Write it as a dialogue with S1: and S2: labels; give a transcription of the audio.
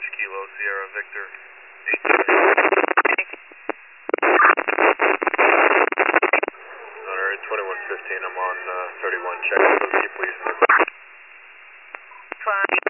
S1: Kilo Sierra Victor. Alright, 2115, I'm on 31, check. Can you please?